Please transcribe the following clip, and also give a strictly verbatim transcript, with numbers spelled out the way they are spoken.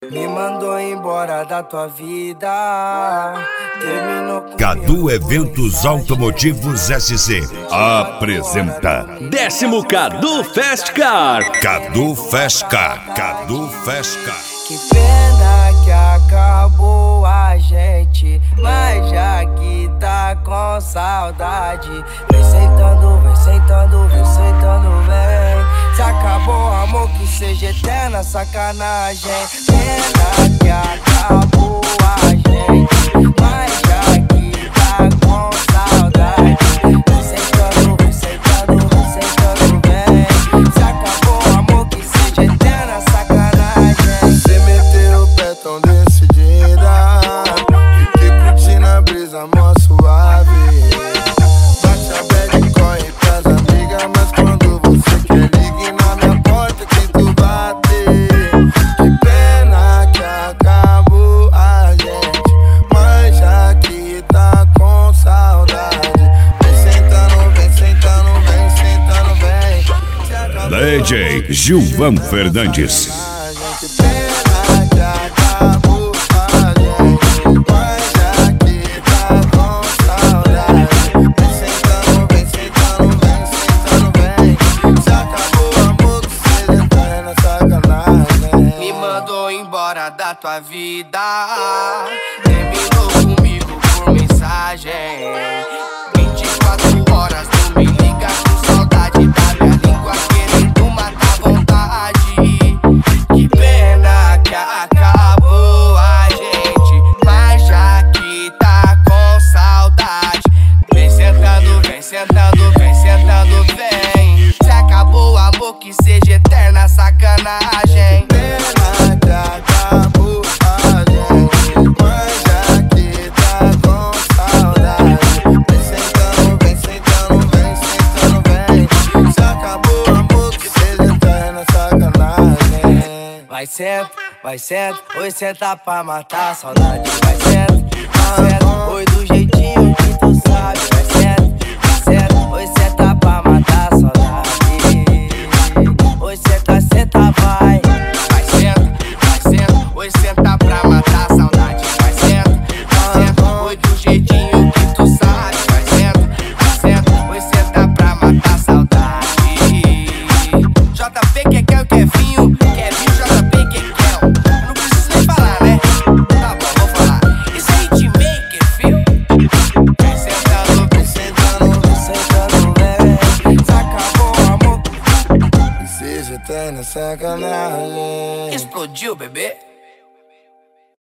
Me mandou embora da tua vida. Terminou com Cadu Eventos Automotivos S C apresenta Décimo Cadu Fast Car. Cadu Fast Car. Cadu Fast Car. Que pena que acabou a gente, mas já que tá com saudade, vem sentando, vem sentando, vem sentando, vem. Se acabou o amor, que seja eterna sacanagem. Pena que acabou a gente, mas já que tá com saudade, vem sentando, vem sentando, vem sentando, vem. Se acabou o amor, que seja eterna sacanagem. Você meteu o pé tão decidida, fiquei curtindo a brisa mó suave. Bate a bad e corre pras amigas, mas quando você quer ligue na minha porta que tu bate. Que pena que acabou a gente, mas já que tá com saudade, vem sentando, vem sentando, vem sentando, vem. Se acabou D J Gilvan Fernandes. que pena que acabou a gente, mas já que tá com saudade, vem sentando, vem sentando, vem sentando, vem. Se acabou o amor, que seja eterna sacanagem. Me mandou embora da tua vida, terminou comigo por mensagem. vinte e quatro horas tu me liga com saudade da minha língua, querendo matar vontade. Que pena que acabou a gente, mas já que tá com saudade, vem sentando, vem sentando, vem sentando, vem. Se acabou o amor, que seja eterna sacanagem. Pena que acabou a gente, mas já que tá com saudade, vem sentando, vem sentando, vem sentando, vem. Se acabou o amor, que seja eterna sacanagem. Vai senta, vai senta, oi senta pra matar a saudade. Vai senta, vai senta, oi do jeitinho que tu sabe. Vai senta, vai senta, oi senta pra matar a saudade. Oi senta, senta, vai. Vai senta, vai senta, oi senta pra matar a saudade. Vai senta, vai senta, oi do jeitinho que tu sabe. Vai senta, vai senta, oi senta pra matar a saudade. J P que quer o Kevinho, Kevinho J P que quer. Não preciso nem falar, né? Tá bom, vou falar. Isso aí te make, fio. Vem sentando, vem sentando, vem sentando, vem. Se acabou o amor, Que seja eterna sacanagem. explodiu, bebê.